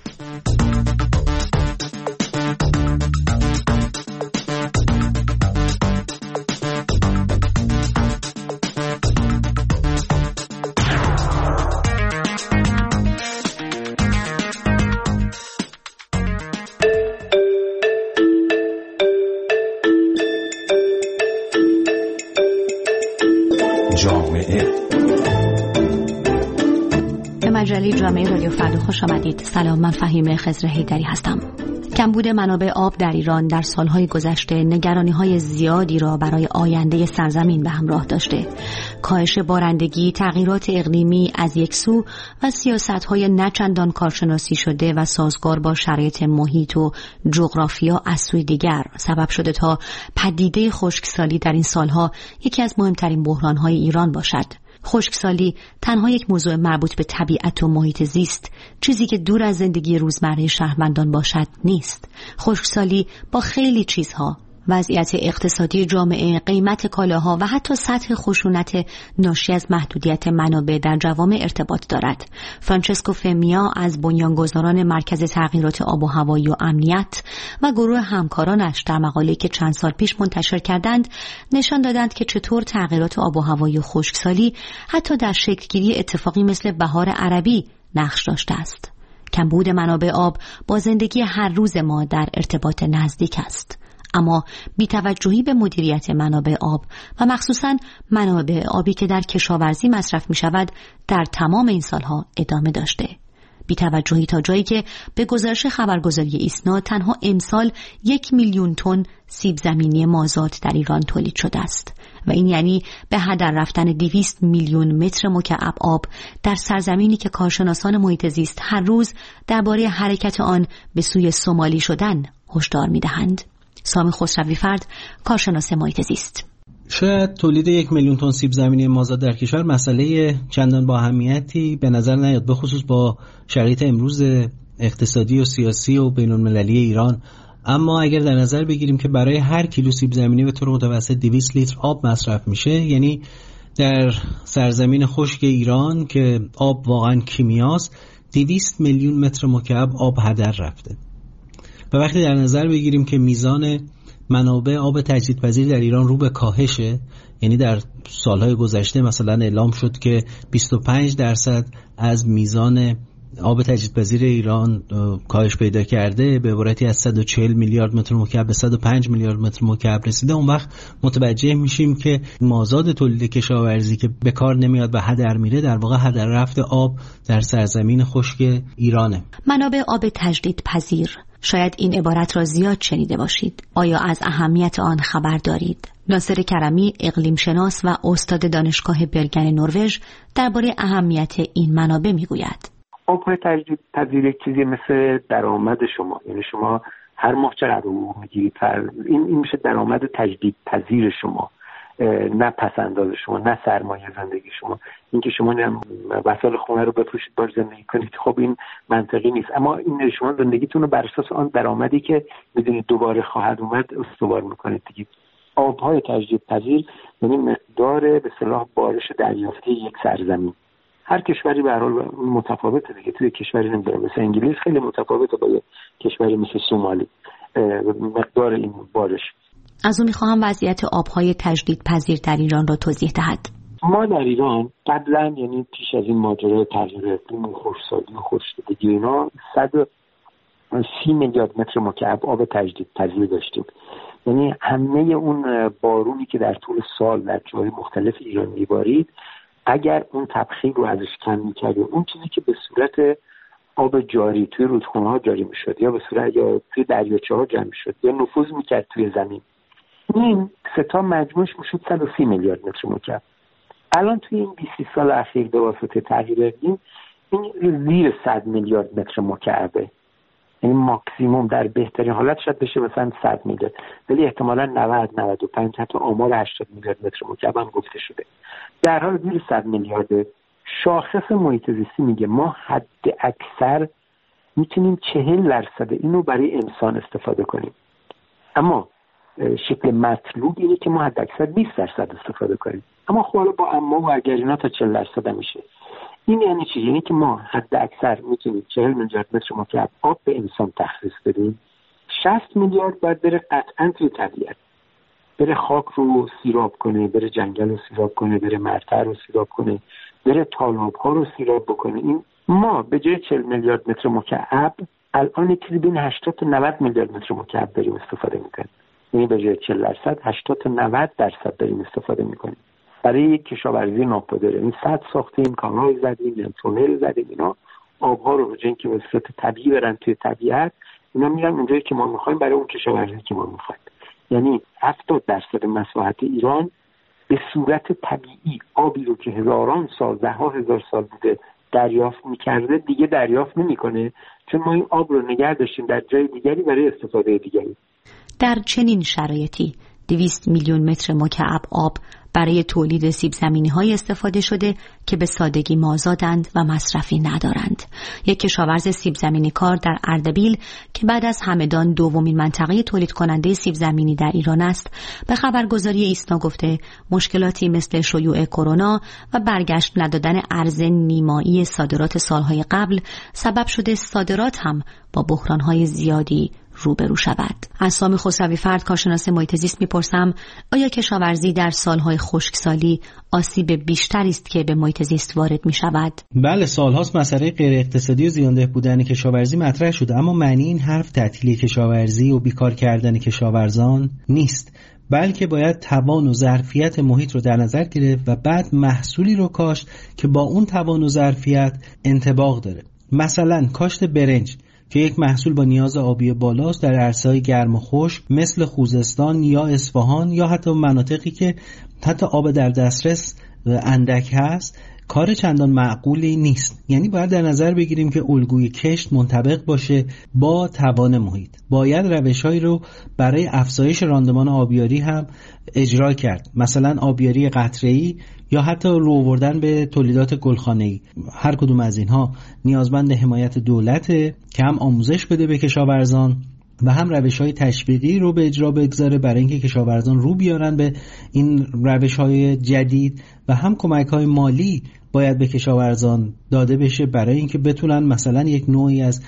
مجله جامعه رادیو فردا خوش آمدید. سلام، من فهیمه خضر حیدری هستم. کمبود منابع آب در ایران در سالهای گذشته نگرانی‌های زیادی را برای آینده سرزمین به همراه داشته. کاهش بارندگی، تغییرات اقلیمی از یک سو و سیاست‌های نچندان کارشناسی شده و سازگار با شرایط محیط و جغرافیا از سوی دیگر سبب شده تا پدیده خشکسالی در این سالها یکی از مهمترین بحران‌های ایران باشد. خشکسالی تنها یک موضوع مربوط به طبیعت و محیط زیست، چیزی که دور از زندگی روزمره شهروندان باشد نیست. خشکسالی با خیلی چیزها، وضعیت اقتصادی جامعه، قیمت کالاها و حتی سطح خشونت ناشی از محدودیت منابع در جوامع ارتباط دارد. فرانچسکو فمیا از بنیانگذاران مرکز تغییرات آب و هوایی و امنیت و گروه همکارانش در مقاله‌ای که چند سال پیش منتشر کردند نشان دادند که چطور تغییرات آب و هوایی و خشکسالی حتی در شکلگیری اتفاقی مثل بهار عربی نقش داشته است. کمبود منابع آب با زندگی هر روز ما در ارتباط نزدیک است. اما بی‌توجهی به مدیریت منابع آب و مخصوصاً منابع آبی که در کشاورزی مصرف می شود در تمام این سالها ادامه داشته. بی‌توجهی تا جایی که به گزارش خبرگزاری ایسنا تنها امسال 1 میلیون تن سیب زمینی مازاد در ایران تولید شده است و این یعنی به هدر رفتن 200 میلیون متر مکعب آب در سرزمینی که کارشناسان محیط زیست هر روز درباره حرکت آن به سوی سومالی شدن هشدار می‌دهند. سامی خسروی فرد، کارشناس محیط زیست: شاید تولید 1 میلیون تن سیب زمینی مازاد در کشور مسئله چندان با اهمیتی به نظر نیاد، به خصوص با شرایط امروز اقتصادی و سیاسی و بین‌المللی ایران. اما اگر در نظر بگیریم که برای هر کیلو سیب زمینی به طور متوسط 200 لیتر آب مصرف میشه، یعنی در سرزمین خشک ایران که آب واقعا کیمیاست 200 میلیون متر مکعب آب هدر رفته. و وقتی در نظر بگیریم که میزان منابع آب تجدیدپذیر در ایران رو به کاهشه، یعنی در سالهای گذشته مثلا اعلام شد که 25% از میزان آب تجدیدپذیر ایران کاهش پیدا کرده، به عبارتی از 140 میلیارد متر مکعب به 105 میلیارد متر مکعب رسیده، اون وقت متوجه میشیم که مازاد تولید کشاورزی که به کار نمیاد و هدر میره در واقع هدر رفت آب در سرزمین خشک ایرانه. منابع آب تجدیدپذیر، شاید این عبارت را زیاد شنیده باشید. آیا از اهمیت آن خبر دارید؟ ناصر کرمی، اقلیم شناس و استاد دانشگاه برگن نروژ، درباره اهمیت این منابع میگوید. آب‌های تجدیدپذیر چیزی مثل درآمد شما، یعنی شما هر ماه چقدر حقوق میگیرید، این میشه درآمد تجدیدپذیر شما، نه پسنداز شما، نه سرمایه زندگی شما. اینکه شما وسایل خونه رو بفروشید باش زندگی کنید، خب این منطقی نیست. اما این شما زندگیتون رو بر اساس آن درآمدی که میدونید دوباره خواهد اومد استوار میکنید دیگه. آب‌های تجدیدپذیر یعنی مقدار به اصطلاح بارش دریافتی یک سرزمین. هر کشوری به هر حال متفاوته دیگه. توی کشوری نمیدونم مثل انگلیس خیلی متفاوته با کشوری مثل سومالی مقدار این بارش. از اون میخواهم وضعیت آب‌های تجدیدپذیر در ایران را توضیح دهد. ما در ایران قبلا، یعنی پیش از این ماجرای تغییر اقلیم و خشکسالی و خشکیدگی اینا، 130 میلیارد متر مکعب آب تجدیدپذیر داشتیم. یعنی همه اون بارونی که در طول سال در جای مختلف ایران میبارید، اگر اون تبخیر رو ازش کم می‌کردیم، اون چیزی که به صورت آب جاری توی رودخونه‌ها جاری می‌شد یا به صورت یا توی دریاچه‌ها جمع می‌شد یا نفوذ می‌کرد توی زمین، این ستا مجموعش میشد 130 میلیارد متر مکعب. الان توی این 20 سال اخیر به واسطه تغییر اقلیم این زیر 100 میلیارد متر مکعبه. یعنی ماکسیموم در بهترین حالت شاید بشه مثلا 100 میلیارد، ولی احتمالاً 90 95 حتی آمار 80 میلیارد متر مکعب هم گفته شده. در حال زیر 100 میلیارد. شاخص محیط زیستی میگه ما حد اکثر میتونیم 40% اینو برای انسان استفاده کنیم. اما شکل مطلوب اینه که ما حداکثر 20% استفاده کنیم. اما خب حالا با اما و اگرینا تا 40% میشه. این یعنی چی؟ یعنی که ما حداکثر میتونیم 40 میلیارد متر مکعب آب به انسان تخصیص بدیم. 60 میلیارد باید بره قطعاً توی طبیعت، بره خاک رو سیراب کنه، بره جنگل رو سیراب کنه، بره مرتع رو سیراب کنه، بره تالاب ها رو سیراب بکنه. این ما به جای 40 میلیارد متر مکعب الان چیزی بین 80 تا 90 میلیارد متر مکعب داریم استفاده میکنیم. یعنی به جای 40% 80 تا 90% داریم استفاده میکنیم برای یک کشاورزی ناپایدار. این سد ساختیم، کانال زدیم، تونل زدیم، اینا آبها رو جن که به صورت طبیعی برن توی طبیعت، اینا میرن اونجایی که ما میخوایم برای اون کشاورزی که ما میخوایم. یعنی 70% مساحت ایران به صورت طبیعی آبی رو که هزاران سال، ده ها هزار سال بوده دریافت میکرده دیگه دریافت نمیکنه، چون ما این آب رو نگه داشتیم در جای دیگری برای استفاده دیگری. در چنین شرایطی 200 میلیون متر مکعب آب برای تولید سیب زمینی‌های استفاده شده که به سادگی مازادند و مصرفی ندارند. یک کشاورز سیب زمینی کار در اردبیل که بعد از همدان دومین منطقه تولید کننده سیب زمینی در ایران است، به خبرگزاری ایسنا گفته مشکلاتی مثل شیوع کرونا و برگشت ندادن ارز نیمایی صادرات سالهای قبل سبب شده صادرات هم با بحران‌های زیادی روبرو شود. از سامی خسروی فرد کارشناس محیط زیست میپرسم آیا کشاورزی در سالهای خشکسالی آسیب بیشتری است که به محیط زیست وارد می شود؟ بله، سالهاست مسئله غیر اقتصادی و زیانده بودن کشاورزی مطرح شده، اما معنی این حرف تعطیلی کشاورزی و بیکار کردن کشاورزان نیست، بلکه باید توان و ظرفیت محیط رو در نظر گرفت و بعد محصولی رو کاشت که با اون توان و ظرفیت انطباق داره. مثلا کاشت برنج که یک محصول با نیاز آبی بالاست در عرصه‌های گرم و خشک مثل خوزستان یا اصفهان یا حتی مناطقی که حتی آب در دسترس اندک هست، کار چندان معقولی نیست. یعنی باید در نظر بگیریم که الگوی کشت منطبق باشه با توان محیط. باید روش‌هایی رو برای افزایش راندمان آبیاری هم اجرا کرد، مثلا آبیاری قطره‌ای یا حتی رو آوردن به تولیدات گلخانه‌ای. هر کدوم از اینها نیازمند حمایت دولته که هم آموزش بده به کشاورزان و هم روش‌های تشویقی رو به اجرا بگذاره برای اینکه کشاورزان رو بیارن به این روش‌های جدید، و هم کمک‌های مالی باید به کشاورزان داده بشه برای اینکه بتونن مثلا یک نوعی از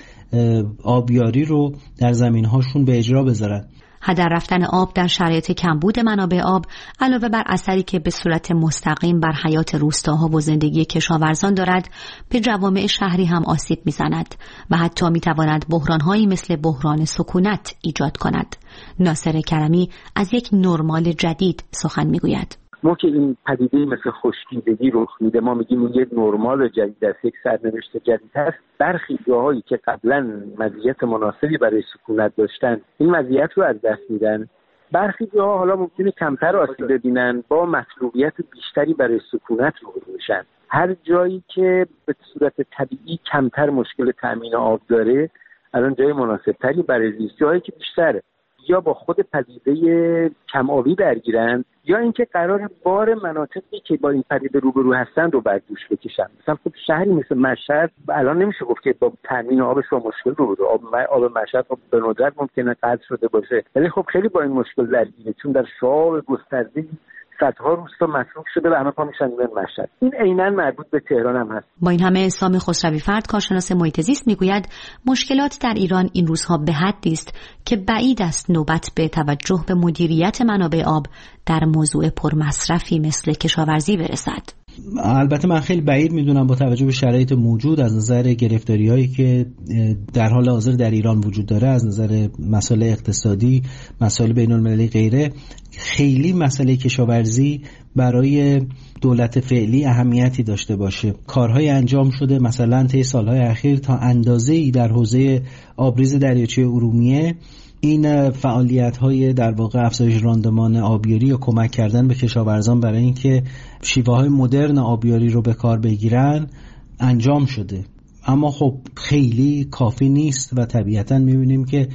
آبیاری رو در زمین‌هاشون به اجرا بذارن. هدر رفتن آب در شرایط کمبود منابع آب علاوه بر اثری که به صورت مستقیم بر حیات روستاها و زندگی کشاورزان دارد، به جوامع شهری هم آسیب می‌زند و حتی می‌تواند بحران‌هایی مثل بحران سکونت ایجاد کند. ناصر کرمی از یک نرمال جدید سخن می‌گوید. ما که این پدیده مثل خشکیدگی رخ میده، ما میگیم این یک نرمال جدید است، یک سرنوشت جدید هست. برخی جاهایی که قبلا مزیت مناسبی برای سکونت داشتن این مزیت رو از دست میدن. برخی جاها حالا ممکنه کمتر آسیب ببینن، با مطلوبیت بیشتری برای سکونت روبرو میشن. هر جایی که به صورت طبیعی کمتر مشکل تامین آب داره الان جای مناسبتری برای زیست. جایی که بیشتر یا با خود پدیده کم آبی درگیرن یا اینکه قرار بار مناطقی که با این پدیده روبرو هستن رو بر دوش بکشن. مثلا خب شهری مثل مشهد الان نمیشه گفت که با تامین آبش با مشکل روبرو. آب مشهد خب به ندرت ممکنه قطع شده باشه، ولی خب خیلی با این مشکل درگیره، چون در شعاب گسترده صدها روستا مصروف شده و همه پا میشن به مشهد. این عیناً مربوط به تهران هم هست. با این همه سامی خسروی فرد کارشناس محیط زیست میگوید مشکلات در ایران این روزها به حدی است که بعید است نوبت به توجه به مدیریت منابع آب در موضوع پرمصرفی مثل کشاورزی برسد. البته من خیلی بعید میدونم با توجه به شرایط موجود از نظر گرفتاری‌هایی که در حال حاضر در ایران وجود داره، از نظر مسائل اقتصادی، مسائل بین‌المللی غیره، خیلی مسئله کشاورزی برای دولت فعلی اهمیتی داشته باشه. کارهای انجام شده مثلا طی سالهای اخیر تا اندازه‌ای در حوزه آبریز دریاچه ارومیه. این فعالیت‌های در واقع افزایش راندمان آبیاری و کمک کردن به کشاورزان برای اینکه شیوه‌های مدرن آبیاری رو به کار بگیرن انجام شده، اما خب خیلی کافی نیست و طبیعتاً می‌بینیم که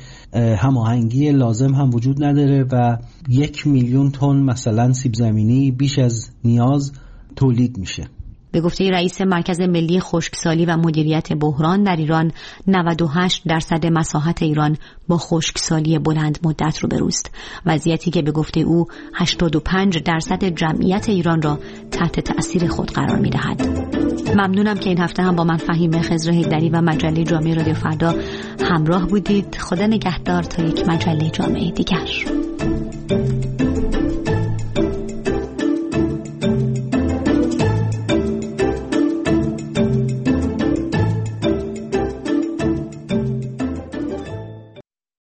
هماهنگی لازم هم وجود نداره و 1 میلیون تن مثلا سیب زمینی بیش از نیاز تولید میشه. به گفته رئیس مرکز ملی خشکسالی و مدیریت بحران در ایران، 98% مساحت ایران با خشکسالی بلند مدت روبروست، وضعیتی که به گفته او 85% جمعیت ایران را تحت تأثیر خود قرار می‌دهد. ممنونم که این هفته هم با من فهیم خضر حیدری و مجله جامعه رادیو فردا همراه بودید. خدا نگهدار تا یک مجله جامعه دیگر.